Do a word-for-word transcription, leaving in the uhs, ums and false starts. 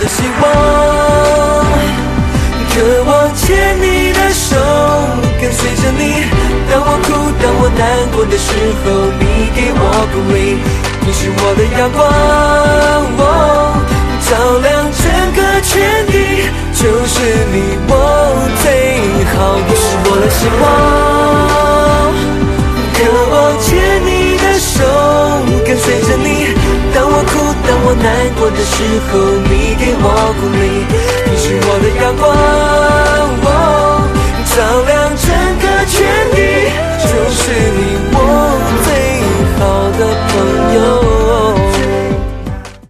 的希望，渴望牵你的手，跟随着你。当我哭，当我难过的时候，你给我鼓励。你是我的阳光，哦，照亮整个全地，就是你我最好。你是我的希望，渴望牵你的手，跟随着你。当我哭，当我难过的时候，你给我鼓励。你是我的阳光，